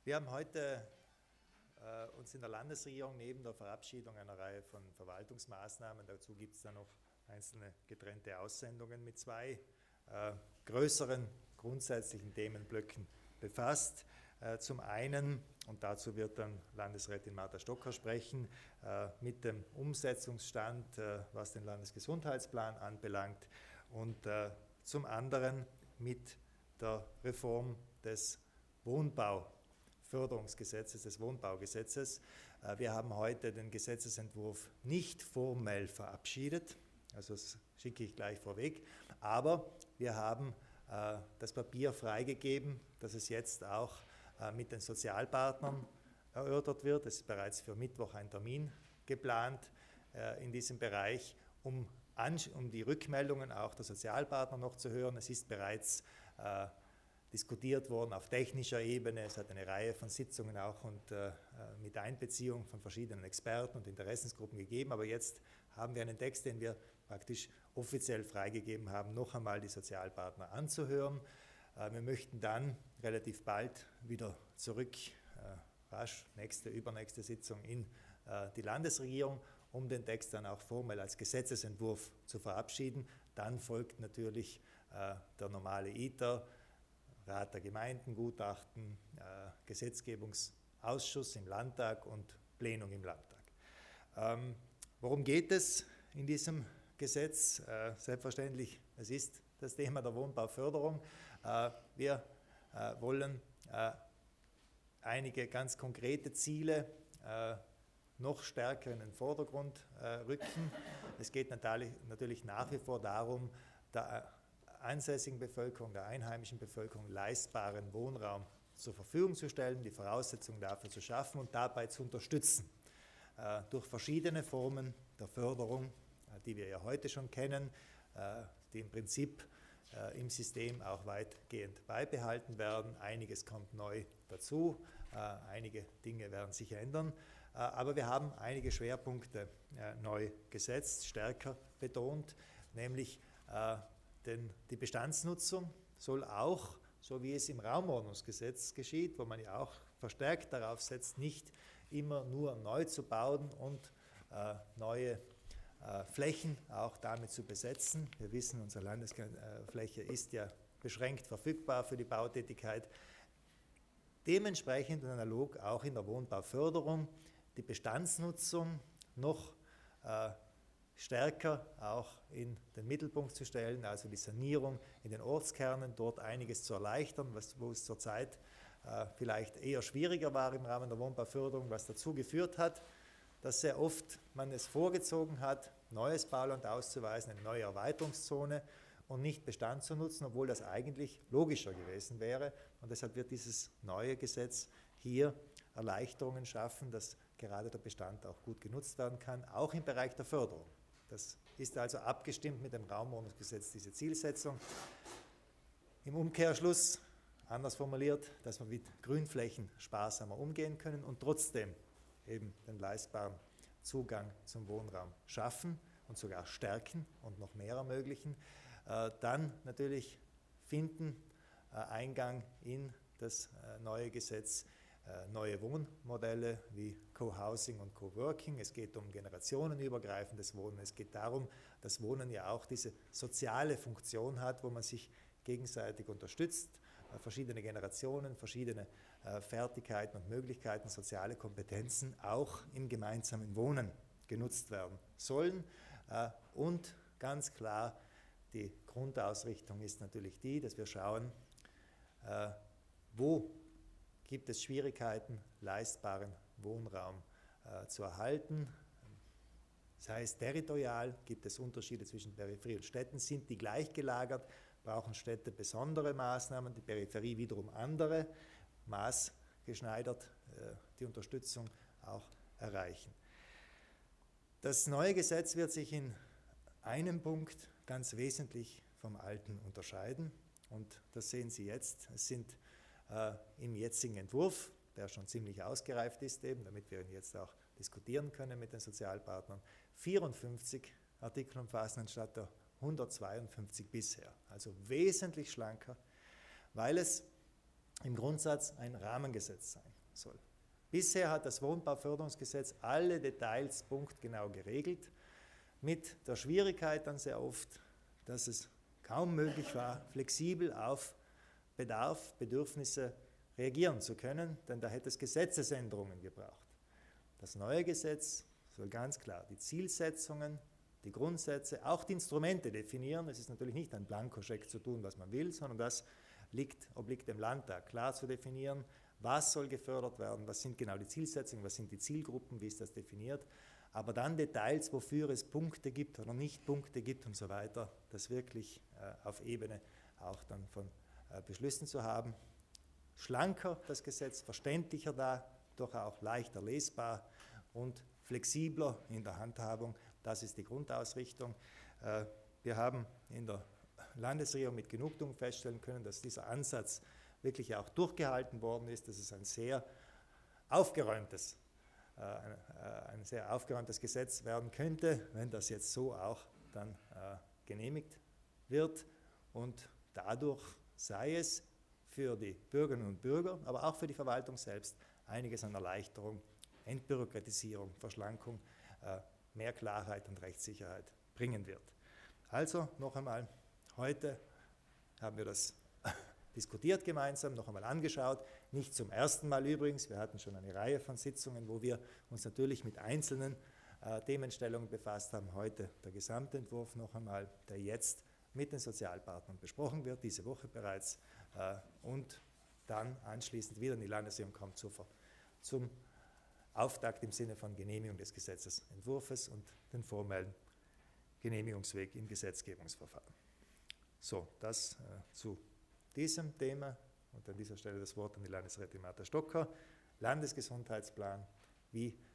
Wir haben heute uns in der Landesregierung neben der Verabschiedung einer Reihe von Verwaltungsmaßnahmen, dazu gibt es dann noch einzelne getrennte Aussendungen mit zwei größeren grundsätzlichen Themenblöcken befasst. Zum einen, und dazu wird dann Landesrätin Martha Stocker sprechen, mit dem Umsetzungsstand, was den Landesgesundheitsplan anbelangt, und zum anderen mit der Reform des Wohnbauförderungsgesetzes, des Wohnbaugesetzes. Wir haben heute den Gesetzesentwurf nicht formell verabschiedet, also das schicke ich gleich vorweg, aber wir haben das Papier freigegeben, dass es jetzt auch mit den Sozialpartnern erörtert wird. Es ist bereits für Mittwoch ein Termin geplant in diesem Bereich, um die Rückmeldungen auch der Sozialpartner noch zu hören. Es ist bereits diskutiert worden auf technischer Ebene. Es hat eine Reihe von Sitzungen auch und mit Einbeziehung von verschiedenen Experten und Interessensgruppen gegeben. Aber jetzt haben wir einen Text, den wir praktisch offiziell freigegeben haben, noch einmal die Sozialpartner anzuhören. Wir möchten dann relativ bald wieder zurück, rasch, übernächste Sitzung in die Landesregierung, um den Text dann auch formell als Gesetzesentwurf zu verabschieden. Dann folgt natürlich der normale ITER, Rat der Gemeinden, Gutachten, Gesetzgebungsausschuss im Landtag und Plenum im Landtag. Worum geht es in diesem Gesetz? Selbstverständlich, es ist das Thema der Wohnbauförderung. Wir wollen einige ganz konkrete Ziele noch stärker in den Vordergrund rücken. Es geht natürlich nach wie vor darum, der ansässigen Bevölkerung, der einheimischen Bevölkerung leistbaren Wohnraum zur Verfügung zu stellen, die Voraussetzungen dafür zu schaffen und dabei zu unterstützen. Durch verschiedene Formen der Förderung, die wir ja heute schon kennen, die im Prinzip im System auch weitgehend beibehalten werden. Einiges kommt neu dazu, einige Dinge werden sich ändern, aber wir haben einige Schwerpunkte neu gesetzt, stärker betont, nämlich die Bestandsnutzung soll auch, so wie es im Raumordnungsgesetz geschieht, wo man ja auch verstärkt darauf setzt, nicht immer nur neu zu bauen und neue Flächen auch damit zu besetzen. Wir wissen, unsere Landesfläche ist ja beschränkt verfügbar für die Bautätigkeit. Dementsprechend und analog auch in der Wohnbauförderung die Bestandsnutzung noch stärker auch in den Mittelpunkt zu stellen, also die Sanierung in den Ortskernen, dort einiges zu erleichtern, wo es zurzeit vielleicht eher schwieriger war im Rahmen der Wohnbauförderung, was dazu geführt hat, dass sehr oft man es vorgezogen hat, neues Bauland auszuweisen, eine neue Erweiterungszone und nicht Bestand zu nutzen, obwohl das eigentlich logischer gewesen wäre. Und deshalb wird dieses neue Gesetz hier Erleichterungen schaffen, dass gerade der Bestand auch gut genutzt werden kann, auch im Bereich der Förderung. Das ist also abgestimmt mit dem Raumordnungsgesetz, diese Zielsetzung. Im Umkehrschluss, anders formuliert, dass wir mit Grünflächen sparsamer umgehen können und trotzdem eben den leistbaren Zugang zum Wohnraum schaffen und sogar stärken und noch mehr ermöglichen. Dann natürlich finden Eingang in das neue Gesetz neue Wohnmodelle wie Co-Housing und Co-Working. Es geht um generationenübergreifendes Wohnen. Es geht darum, dass Wohnen ja auch diese soziale Funktion hat, wo man sich gegenseitig unterstützt, verschiedene Generationen, verschiedene Fertigkeiten und Möglichkeiten, soziale Kompetenzen auch im gemeinsamen Wohnen genutzt werden sollen. Und ganz klar, die Grundausrichtung ist natürlich die, dass wir schauen, wo gibt es Schwierigkeiten, leistbaren Wohnraum zu erhalten. Das heißt, territorial gibt es Unterschiede zwischen Peripherie und Städten. Sind die gleich gelagert, brauchen Städte besondere Maßnahmen, die Peripherie wiederum andere, maßgeschneidert die Unterstützung auch erreichen. Das neue Gesetz wird sich in einem Punkt ganz wesentlich vom alten unterscheiden. Und das sehen Sie jetzt. Es sind im jetzigen Entwurf, der schon ziemlich ausgereift ist, eben, damit wir ihn jetzt auch diskutieren können mit den Sozialpartnern, 54 Artikel umfassen anstatt der 152 bisher. Also wesentlich schlanker, weil es im Grundsatz ein Rahmengesetz sein soll. Bisher hat das Wohnbauförderungsgesetz alle Details punktgenau geregelt, mit der Schwierigkeit dann sehr oft, dass es kaum möglich war, flexibel auf Bedarf, Bedürfnisse reagieren zu können, denn da hätte es Gesetzesänderungen gebraucht. Das neue Gesetz soll ganz klar die Zielsetzungen, die Grundsätze, auch die Instrumente definieren. Es ist natürlich nicht ein Blankoscheck zu tun, was man will, sondern das obliegt dem Landtag, klar zu definieren, was soll gefördert werden, was sind genau die Zielsetzungen, was sind die Zielgruppen, wie ist das definiert, aber dann Details, wofür es Punkte gibt oder nicht Punkte gibt und so weiter, das wirklich auf Ebene auch dann von Beschlüssen zu haben. Schlanker das Gesetz, verständlicher da, doch auch leichter lesbar und flexibler in der Handhabung. Das ist die Grundausrichtung. Wir haben in der Landesregierung mit Genugtuung feststellen können, dass dieser Ansatz wirklich auch durchgehalten worden ist, dass es ein sehr aufgeräumtes Gesetz werden könnte, wenn das jetzt so auch dann genehmigt wird und dadurch sei es für die Bürgerinnen und Bürger, aber auch für die Verwaltung selbst einiges an Erleichterung, Entbürokratisierung, Verschlankung, mehr Klarheit und Rechtssicherheit bringen wird. Also noch einmal, heute haben wir das diskutiert gemeinsam, noch einmal angeschaut, nicht zum ersten Mal übrigens, wir hatten schon eine Reihe von Sitzungen, wo wir uns natürlich mit einzelnen Themenstellungen befasst haben, heute der Gesamtentwurf noch einmal, der jetzt mit den Sozialpartnern besprochen wird, diese Woche bereits, und dann anschließend wieder in die Landesregierung kommt zum Auftakt im Sinne von Genehmigung des Gesetzesentwurfs und den formellen Genehmigungsweg im Gesetzgebungsverfahren. So, das zu diesem Thema und an dieser Stelle das Wort an die Landesrätin Martha Stocker. Landesgesundheitsplan, wie